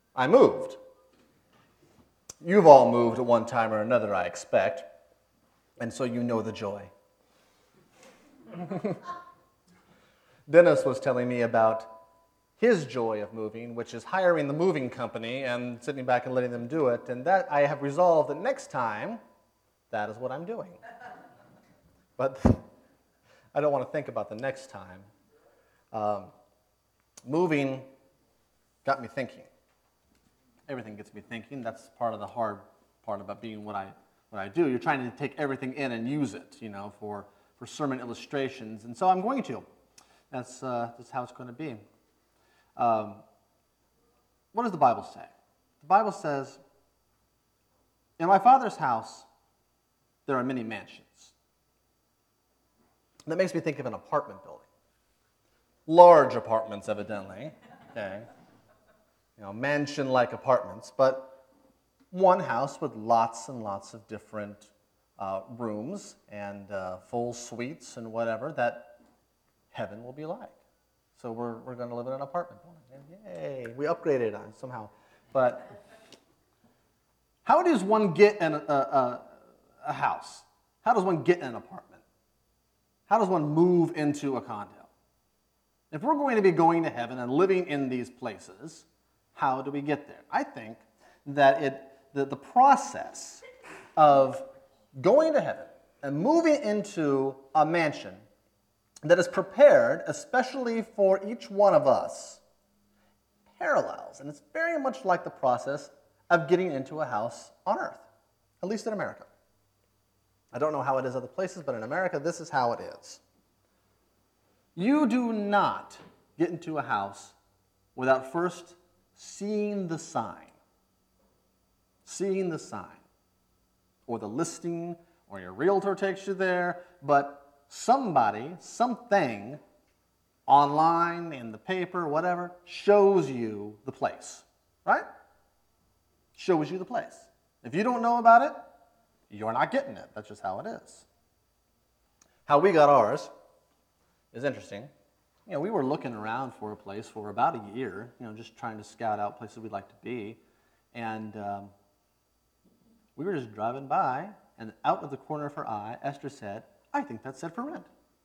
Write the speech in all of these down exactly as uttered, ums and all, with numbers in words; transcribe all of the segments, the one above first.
I moved. You've all moved at one time or another, I expect, and so you know the joy. Dennis was telling me about his joy of moving, which is hiring the moving company and sitting back and letting them do it, and that I have resolved that next time, that is what I'm doing. But I don't want to think about the next time. Um, moving got me thinking. Everything gets me thinking. That's part of the hard part about being what I what I do. You're trying to take everything in and use it, you know, for, for sermon illustrations, and so I'm going to. That's uh, that's how it's going to be. Um, what does the Bible say? The Bible says, "In my Father's house, there are many mansions." That makes me think of an apartment building. Large apartments, evidently. Okay. You know, mansion-like apartments, but one house with lots and lots of different uh, rooms and uh, full suites and whatever that heaven will be like. So we're we're going to live in an apartment building. Yay! We upgraded on somehow. But how does one get in a, a, a house? How does one get in an apartment? How does one move into a condo? If we're going to be going to heaven and living in these places, how do we get there? I think that it the, the process of going to heaven and moving into a mansion that is prepared especially for each one of us parallels, and it's very much like the process of getting into a house on earth, at least in America. I don't know how it is other places, but in America, this is how it is. You do not get into a house without first seeing the sign. Seeing the sign. Or the listing, or your realtor takes you there, but somebody, something, online, in the paper, whatever, shows you the place. Right? Shows you the place. If you don't know about it, you're not getting it. That's just how it is. How we got ours is interesting. You know, we were looking around for a place for about a year, you know, just trying to scout out places we'd like to be. And um, we were just driving by, and out of the corner of her eye, Esther said, "I think that's set for rent."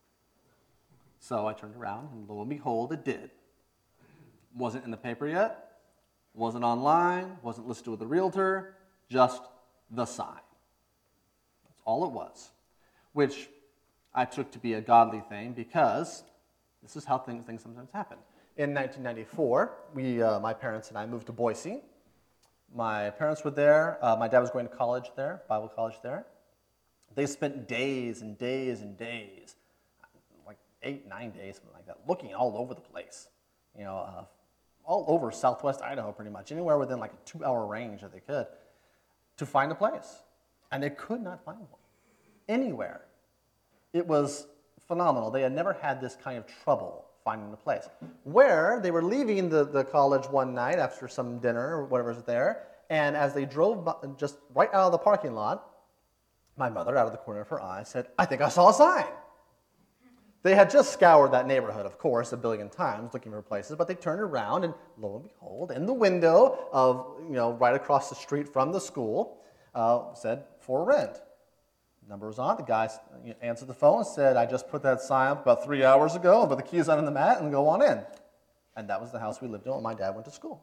So I turned around, and lo and behold, it did. Wasn't in the paper yet, wasn't online, wasn't listed with a realtor, just the sign. That's all it was, which I took to be a godly thing because this is how things, things sometimes happen. In nineteen ninety-four, we, uh, my parents and I moved to Boise. My parents were there. Uh, my dad was going to college there, Bible college there. They spent days and days and days, like eight, nine days, something like that, looking all over the place. You know, uh, all over southwest Idaho pretty much, anywhere within like a two-hour range that they could, to find a place. And they could not find one. Anywhere. It was phenomenal. They had never had this kind of trouble finding a place. Where they were leaving the, the college one night after some dinner or whatever was there, and as they drove by, just right out of the parking lot, my mother, out of the corner of her eye, said, "I think I saw a sign." They had just scoured that neighborhood, of course, a billion times looking for places, but they turned around and lo and behold, in the window of, you know, right across the street from the school, uh, said, "For rent." Number was on. The guy answered the phone and said, "I just put that sign up about three hours ago, and put the keys on the mat and go on in." And that was the house we lived in when my dad went to school.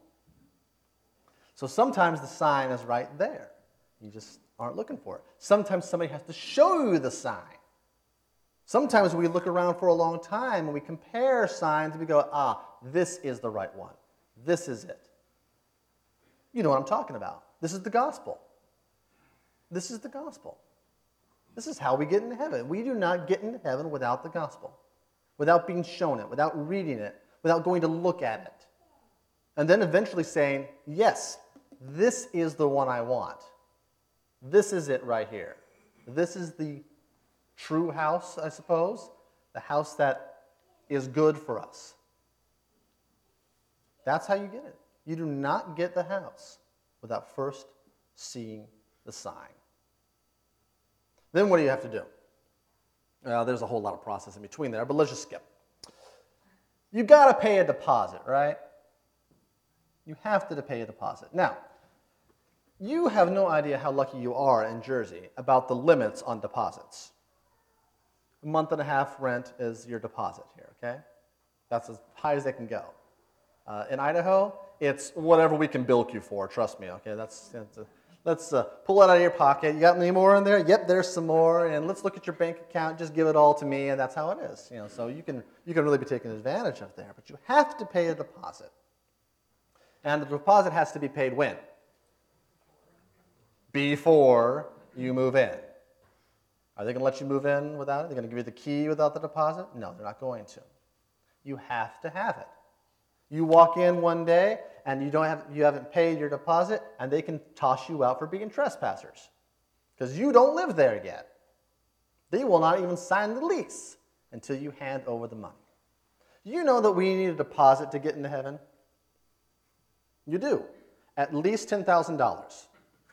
So sometimes the sign is right there. You just aren't looking for it. Sometimes somebody has to show you the sign. Sometimes we look around for a long time and we compare signs and we go, ah, this is the right one. This is it. You know what I'm talking about. This is the gospel. This is the gospel. This is how we get into heaven. We do not get into heaven without the gospel, without being shown it, without reading it, without going to look at it. And then eventually saying, yes, this is the one I want. This is it right here. This is the true house, I suppose, the house that is good for us. That's how you get it. You do not get the house without first seeing the sign. Then what do you have to do? Well, there's a whole lot of process in between there, but let's just skip. You got to pay a deposit, right? You have to pay a deposit. Now, you have no idea how lucky you are in Jersey about the limits on deposits. A month and a half rent is your deposit here, okay? That's as high as they can go. Uh, in Idaho, it's whatever we can bilk you for, trust me, okay? That's, that's a, let's uh, pull it out of your pocket. You got any more in there? Yep, there's some more. And let's look at your bank account. Just give it all to me, and that's how it is. You know, so you can, you can really be taken advantage of there. But you have to pay a deposit. And the deposit has to be paid when? Before you move in. Are they going to let you move in without it? They're going to give you the key without the deposit? No, they're not going to. You have to have it. You walk in one day and you don't have you haven't paid your deposit, and they can toss you out for being trespassers because you don't live there yet. They will not even sign the lease until you hand over the money. You know that we need a deposit to get into heaven? You do. At least ten thousand dollars.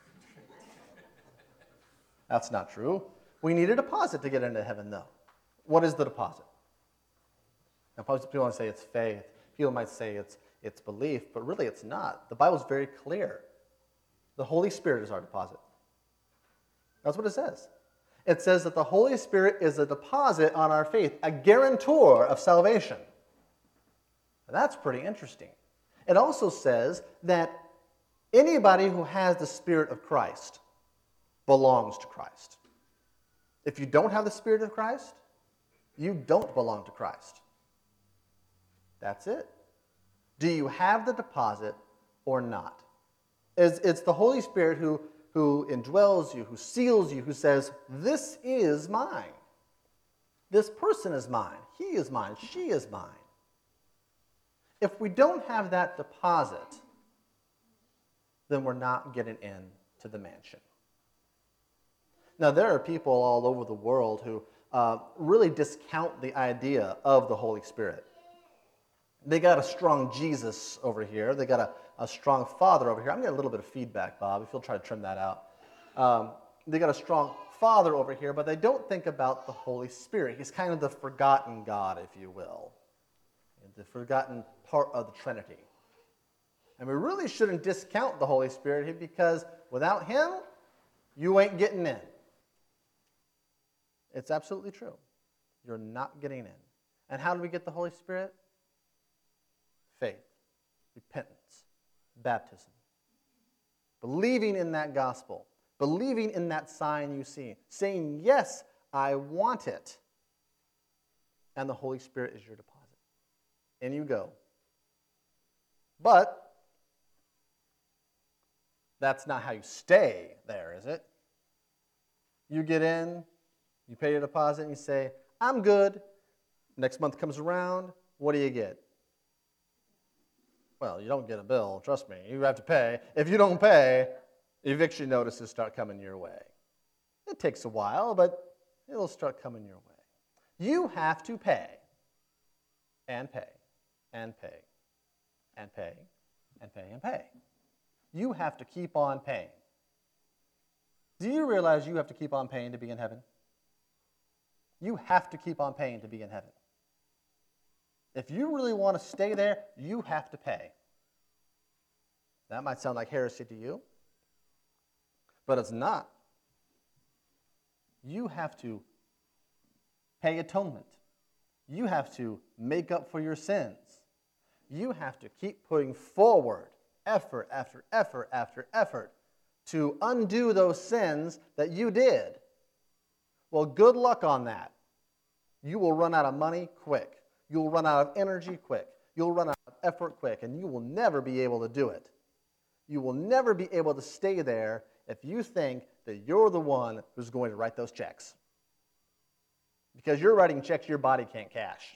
That's not true. We need a deposit to get into heaven, though. What is the deposit? Now, people might say it's faith. People might say it's, it's belief, but really it's not. The Bible's very clear. The Holy Spirit is our deposit. That's what it says. It says that the Holy Spirit is a deposit on our faith, a guarantor of salvation. Now, that's pretty interesting. It also says that anybody who has the Spirit of Christ belongs to Christ. If you don't have the Spirit of Christ, you don't belong to Christ. That's it. Do you have the deposit or not? It's, it's the Holy Spirit who, who indwells you, who seals you, who says, this is mine. This person is mine. He is mine. She is mine. If we don't have that deposit, then we're not getting in to the mansion. Now, there are people all over the world who uh, really discount the idea of the Holy Spirit. They got a strong Jesus over here. They got a, a strong Father over here. I'm getting a little bit of feedback, Bob, if you'll try to trim that out. Um, they got a strong Father over here, but they don't think about the Holy Spirit. He's kind of the forgotten God, if you will, the forgotten part of the Trinity. And we really shouldn't discount the Holy Spirit because without Him, you ain't getting in. It's absolutely true. You're not getting in. And how do we get the Holy Spirit? Faith, repentance, baptism. Believing in that gospel. Believing in that sign you see. Saying, yes, I want it. And the Holy Spirit is your deposit. In you go. But that's not how you stay there, is it? You get in, you pay your deposit, and you say, I'm good. Next month comes around, what do you get? Well, you don't get a bill, trust me. You have to pay. If you don't pay, eviction notices start coming your way. It takes a while, but it'll start coming your way. You have to pay, and pay, and pay, and pay, and pay, and pay. You have to keep on paying. Do you realize you have to keep on paying to be in heaven? You have to keep on paying to be in heaven. If you really want to stay there, you have to pay. That might sound like heresy to you, but it's not. You have to pay atonement. You have to make up for your sins. You have to keep putting forward effort after effort after effort to undo those sins that you did. Well, good luck on that. You will run out of money quick. You'll run out of energy quick. You'll run out of effort quick, and you will never be able to do it. You will never be able to stay there if you think that you're the one who's going to write those checks. Because you're writing checks your body can't cash.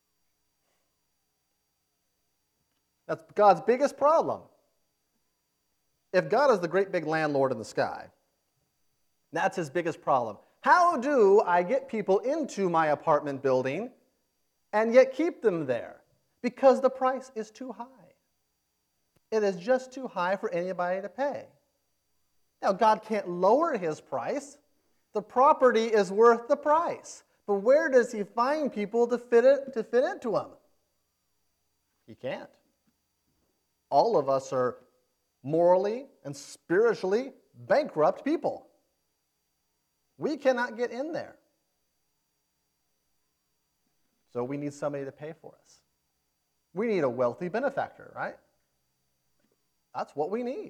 That's God's biggest problem. If God is the great big landlord in the sky, that's His biggest problem. How do I get people into my apartment building and yet keep them there? Because the price is too high. It is just too high for anybody to pay. Now, God can't lower His price. The property is worth the price. But where does He find people to fit it to fit into Him? He can't. All of us are morally and spiritually bankrupt people. We cannot get in there. So we need somebody to pay for us. We need a wealthy benefactor, right? That's what we need.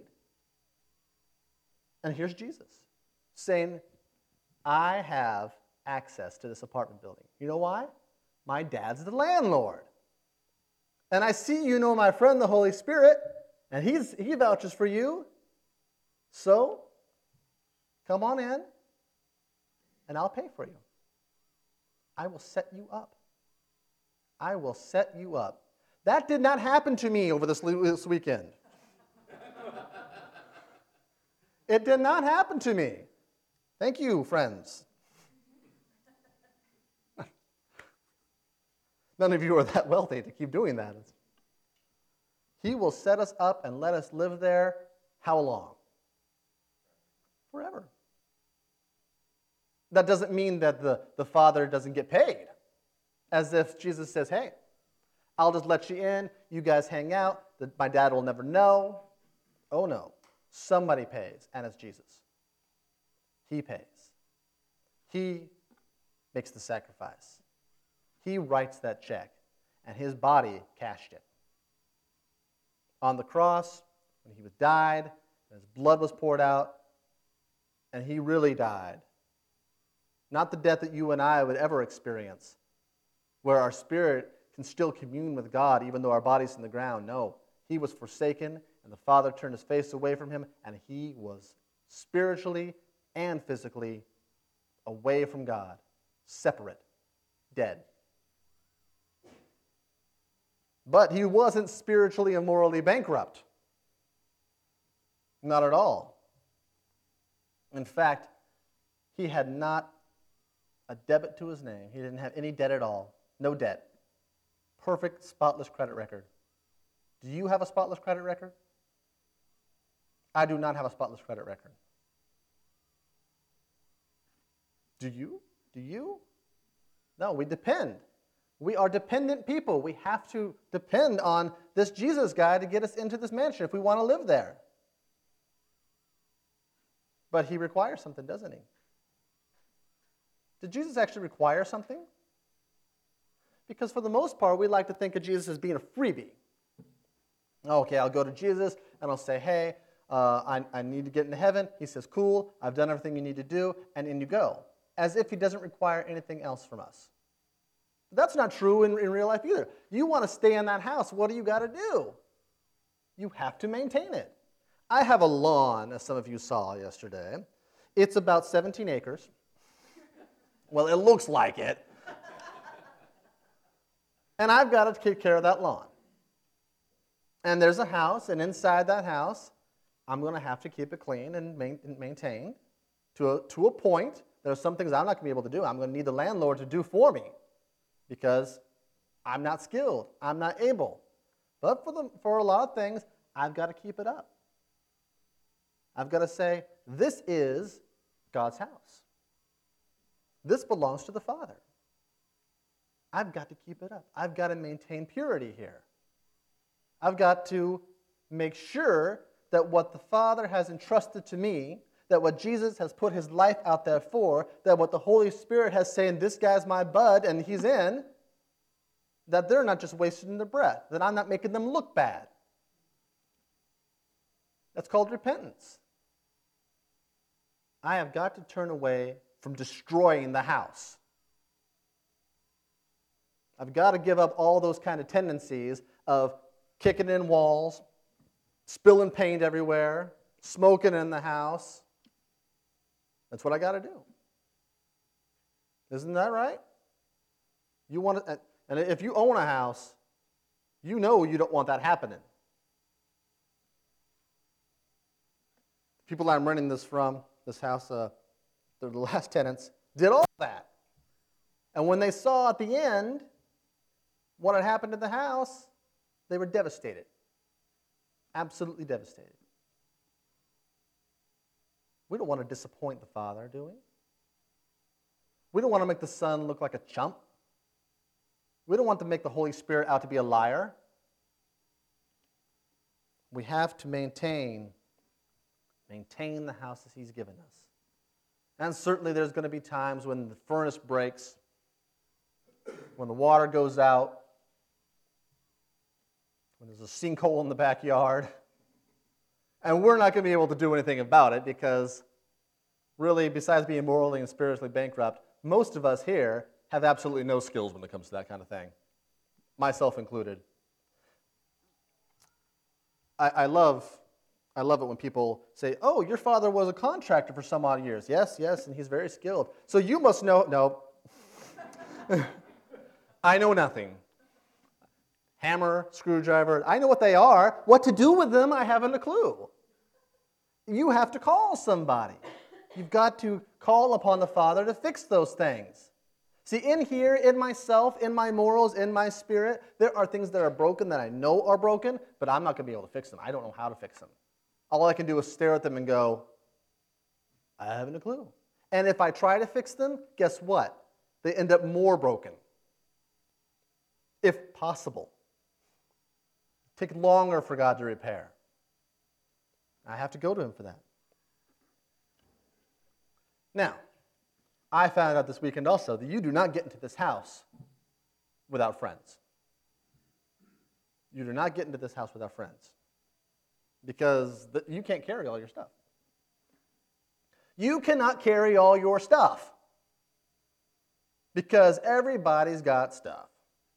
And here's Jesus saying, I have access to this apartment building. You know why? My dad's the landlord. And I see you know my friend, the Holy Spirit, and he's, he vouches for you. So, come on in, and I'll pay for you. I will set you up. I will set you up. That did not happen to me over this, this weekend. It did not happen to me. Thank you, friends. None of you are that wealthy to keep doing that. He will set us up and let us live there how long? Forever. That doesn't mean that the, the Father doesn't get paid. As if Jesus says, hey, I'll just let you in. You guys hang out. My dad will never know. Oh, no. Somebody pays, and it's Jesus. He pays. He makes the sacrifice. He writes that check, and his body cashed it. On the cross, when he was died, and his blood was poured out, and he really died. Not the death that you and I would ever experience, where our spirit can still commune with God even though our body's in the ground. No, he was forsaken, and the Father turned his face away from him, and he was spiritually and physically away from God, separate, dead. But he wasn't spiritually and morally bankrupt. Not at all. In fact, he had not a debit to his name. He didn't have any debt at all. No debt. Perfect, spotless credit record. Do you have a spotless credit record? I do not have a spotless credit record. Do you? Do you? No, we depend. We are dependent people. We have to depend on this Jesus guy to get us into this mansion if we want to live there. But he requires something, doesn't he? Did Jesus actually require something? Because for the most part, we like to think of Jesus as being a freebie. Okay, I'll go to Jesus and I'll say, hey, uh, I, I need to get into heaven. He says, cool, I've done everything you need to do, and in you go. As if he doesn't require anything else from us. But that's not true in, in real life either. You want to stay in that house, what do you got to do? You have to maintain it. I have a lawn, as some of you saw yesterday. It's about seventeen acres. Well, it looks like it. And I've got to take care of that lawn. And there's a house, and inside that house, I'm going to have to keep it clean and maintained to a, to a point. There are some things I'm not going to be able to do. I'm going to need the landlord to do for me because I'm not skilled. I'm not able. But for, the, for a lot of things, I've got to keep it up. I've got to say, this is God's house. This belongs to the Father. I've got to keep it up. I've got to maintain purity here. I've got to make sure that what the Father has entrusted to me, that what Jesus has put his life out there for, that what the Holy Spirit has saying, this guy's my bud and he's in, that they're not just wasting their breath, that I'm not making them look bad. That's called repentance. I have got to turn away from destroying the house. I've got to give up all those kind of tendencies of kicking in walls, spilling paint everywhere, smoking in the house. That's what I got to do. Isn't that right? You want to, and if you own a house, you know you don't want that happening. People I'm renting this from, this house, uh, the last tenants, did all that. And when they saw at the end what had happened to the house, they were devastated. Absolutely devastated. We don't want to disappoint the Father, do we? We don't want to make the Son look like a chump. We don't want to make the Holy Spirit out to be a liar. We have to maintain, maintain the houses he's given us. And certainly there's going to be times when the furnace breaks, when the water goes out, when there's a sinkhole in the backyard, and we're not going to be able to do anything about it because really, besides being morally and spiritually bankrupt, most of us here have absolutely no skills when it comes to that kind of thing, myself included. I, I love, I love it when people say, "Oh, your father was a contractor for some odd years." Yes, yes, and he's very skilled. So you must know. No, I know nothing. Hammer, screwdriver, I know what they are. What to do with them, I haven't a clue. You have to call somebody. You've got to call upon the Father to fix those things. See, in here, in myself, in my morals, in my spirit, there are things that are broken that I know are broken, but I'm not going to be able to fix them. I don't know how to fix them. All I can do is stare at them and go, I haven't a clue. And if I try to fix them, guess what? They end up more broken, if possible. Take longer for God to repair. I have to go to him for that. Now, I found out this weekend also that you do not get into this house without friends. You do not get into this house without friends because the, you can't carry all your stuff. You cannot carry all your stuff because everybody's got stuff.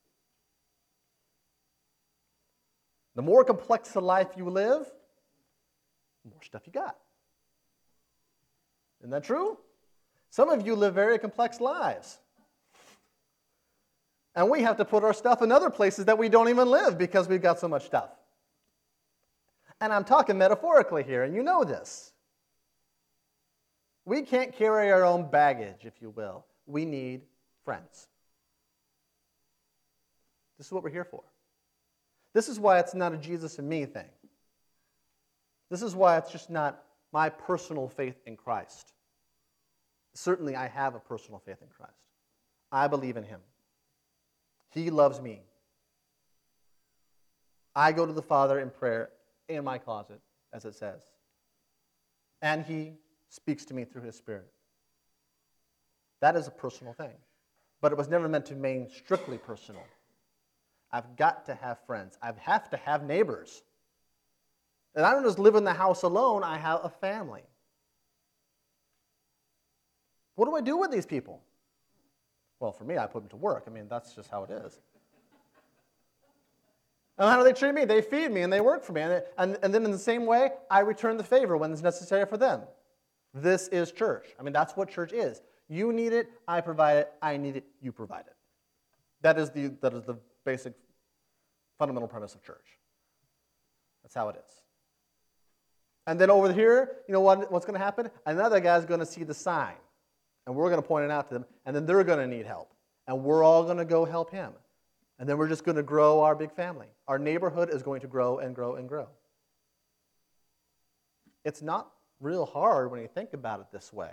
The more complex a life you live, the more stuff you got. Isn't that true? Some of you live very complex lives. And we have to put our stuff in other places that we don't even live because we've got so much stuff. And I'm talking metaphorically here, and you know this. We can't carry our own baggage, if you will. We need friends. This is what we're here for. This is why it's not a Jesus and me thing. This is why it's just not my personal faith in Christ. Certainly, I have a personal faith in Christ. I believe in him. He loves me. I go to the Father in prayer in my closet, as it says. And he speaks to me through his Spirit. That is a personal thing. But it was never meant to remain strictly personal. I've got to have friends. I have to have neighbors. And I don't just live in the house alone, I have a family. What do I do with these people? Well, for me, I put them to work. I mean, that's just how it is. And how do they treat me? They feed me and they work for me. And, and, and then in the same way, I return the favor when it's necessary for them. This is church. I mean, that's what church is. You need it, I provide it. I need it, you provide it. That is the, that is the basic fundamental premise of church. That's how it is. And then over here, you know what, what's going to happen? Another guy's going to see the sign. And we're going to point it out to them. And then they're going to need help. And we're all going to go help him. And then we're just going to grow our big family. Our neighborhood is going to grow and grow and grow. It's not real hard when you think about it this way.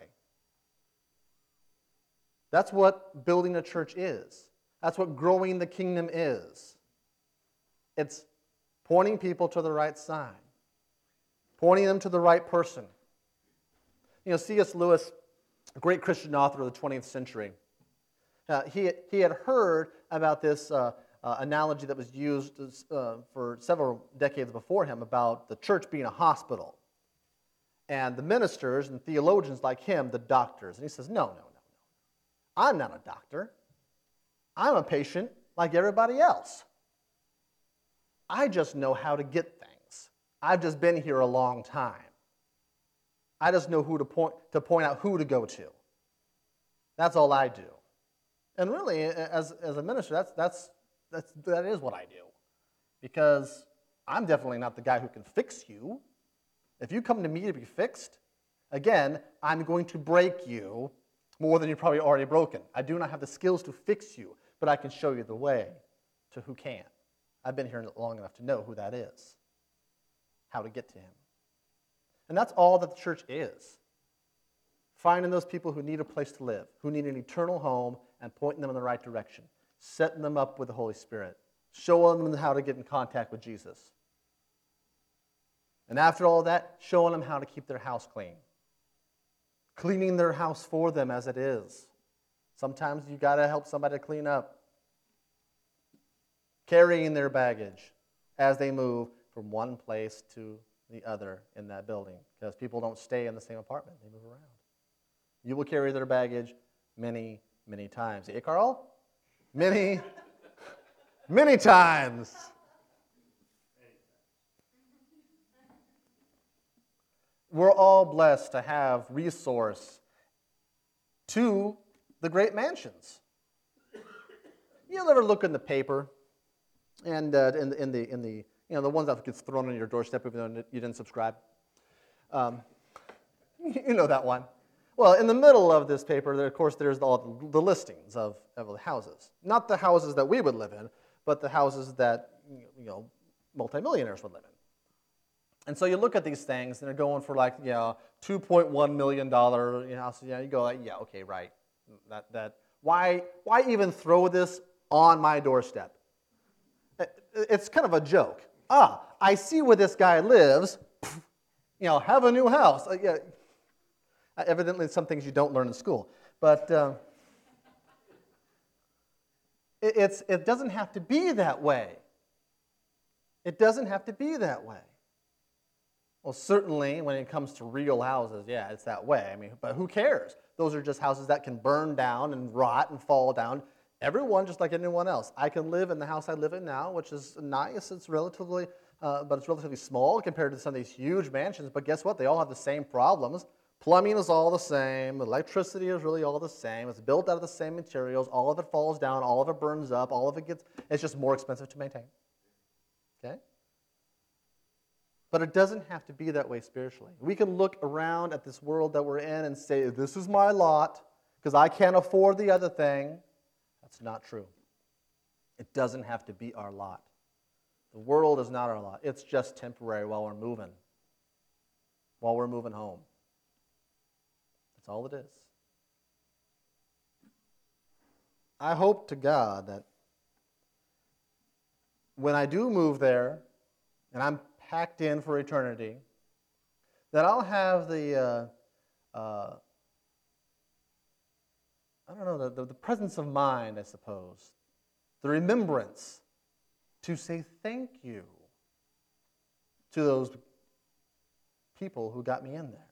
That's what building a church is. That's what growing the kingdom is. It's pointing people to the right sign. Pointing them to the right person. You know, C S Lewis, a great Christian author of the twentieth century, uh, he, he had heard about this uh, uh, analogy that was used uh, for several decades before him about the church being a hospital. And the ministers and theologians like him, the doctors. And he says, no, no, no, no. I'm not a doctor. I'm a patient like everybody else. I just know how to get things. I've just been here a long time. I just know who to point to point out who to go to. That's all I do. And really, as, as a minister, that's that's that's that is what I do. Because I'm definitely not the guy who can fix you. If you come to me to be fixed, again, I'm going to break you more than you're probably already broken. I do not have the skills to fix you, but I can show you the way to who can. I've been here long enough to know who that is, how to get to him. And that's all that the church is. Finding those people who need a place to live, who need an eternal home, and pointing them in the right direction. Setting them up with the Holy Spirit. Showing them how to get in contact with Jesus. And after all that, showing them how to keep their house clean. Cleaning their house for them as it is. Sometimes you got to help somebody clean up. Carrying their baggage as they move from one place to the other in that building. Because people don't stay in the same apartment. They move around. You will carry their baggage many, many times. Eh, Carl? Many, many times. We're all blessed to have resource to the great mansions. You ever look in the paper and uh, in, in the in the you know the ones that gets thrown on your doorstep even though you didn't subscribe? Um, you know that one. Well, in the middle of this paper, there, of course, there's all the listings of, of the houses. Not the houses that we would live in, but the houses that you know multimillionaires would live in. And so you look at these things, and they're going for like, you know, two point one million dollars you know, houses. Yeah, you go like, yeah, okay, right. That that why why even throw this on my doorstep? It's kind of a joke. Ah, I see where this guy lives. You know, have a new house. Uh, yeah. Evidently, some things you don't learn in school, but uh, it, it's it doesn't have to be that way. It doesn't have to be that way. Well, certainly when it comes to real houses, yeah, it's that way. I mean, but who cares? Those are just houses that can burn down and rot and fall down. Everyone, just like anyone else. I can live in the house I live in now, which is nice. It's relatively, uh, but it's relatively small compared to some of these huge mansions. But guess what? They all have the same problems. Plumbing is all the same. Electricity is really all the same. It's built out of the same materials. All of it falls down. All of it burns up. All of it gets, it's just more expensive to maintain. Okay? But it doesn't have to be that way spiritually. We can look around at this world that we're in and say, this is my lot because I can't afford the other thing. That's not true. It doesn't have to be our lot. The world is not our lot. It's just temporary while we're moving. While we're moving home. That's all it is. I hope to God that when I do move there, and I'm packed in for eternity, that I'll have the, uh, uh, I don't know, the, the presence of mind, I suppose, the remembrance to say thank you to those people who got me in there.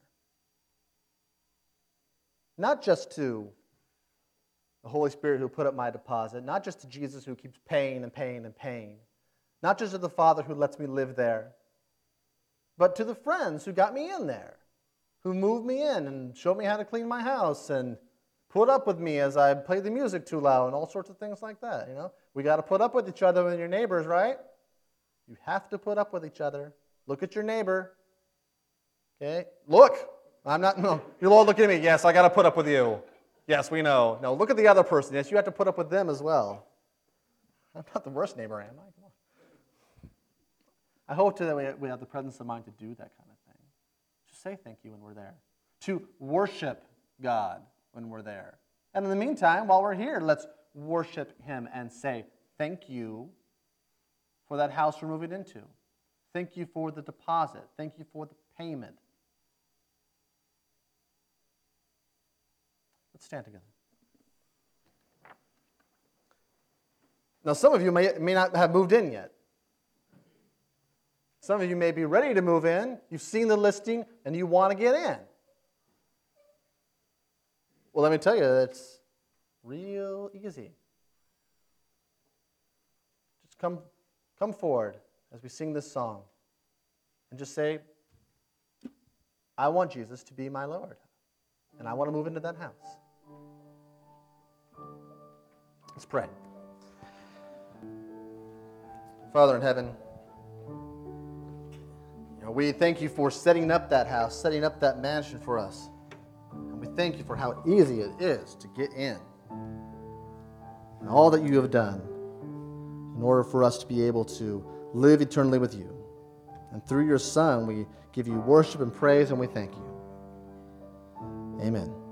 Not just to the Holy Spirit who put up my deposit, not just to Jesus who keeps paying and paying and paying, not just to the Father who lets me live there, but to the friends who got me in there, who moved me in and showed me how to clean my house and put up with me as I played the music too loud and all sorts of things like that. You know, we got to put up with each other and your neighbors, right? You have to put up with each other. Look at your neighbor. Okay, look. I'm not. No, you're all looking at me. Yes, I got to put up with you. Yes, we know. No, look at the other person. Yes, you have to put up with them as well. I'm not the worst neighbor, am I? Come on. I hope that we have the presence of mind to do that kind of thing. Just say thank you when we're there. To worship God when we're there. And in the meantime, while we're here, let's worship Him and say thank you for that house we're moving into. Thank you for the deposit. Thank you for the payment. Let's stand together. Now, some of you may, may not have moved in yet. Some of you may be ready to move in. You've seen the listing, and you want to get in. Well, let me tell you, it's real easy. Just come, come forward as we sing this song and just say, I want Jesus to be my Lord, and I want to move into that house. Let's pray. Father in heaven, you know, we thank you for setting up that house, setting up that mansion for us. And we thank you for how easy it is to get in. And all that you have done in order for us to be able to live eternally with you. And through your Son, we give you worship and praise, and we thank you. Amen.